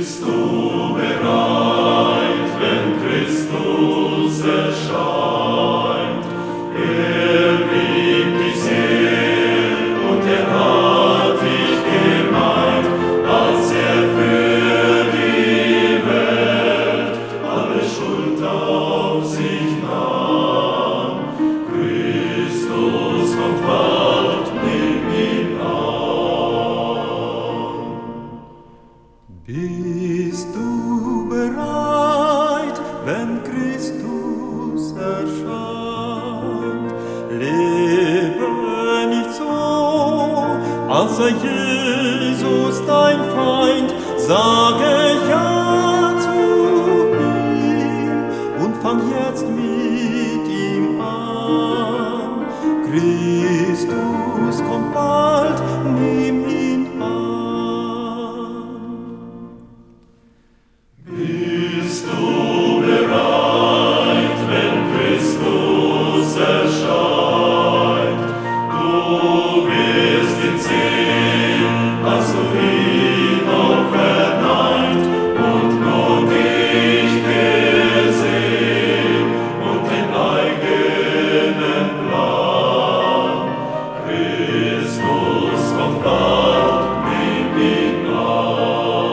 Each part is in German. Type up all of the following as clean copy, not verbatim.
Bist du bereit, wenn Christus erscheint? Lebe nicht so, als sei Jesus dein Feind. Sage ja zu ihm und fang jetzt mit ihm an. Christus kommt bald, nimm ihn an. Bist du bereit, wenn Christus erscheint? Du wirst ihn sehen, als du ihn noch verneint und nur dich gesehen und den eigenen Plan. Christus kommt bald, nimm ihn an.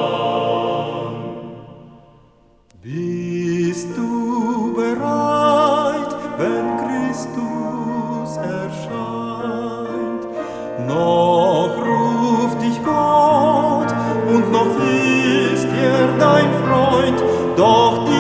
Bist du bereit, wenn Christus erscheint? Noch ruft dich Gott und noch ist er dein Freund, doch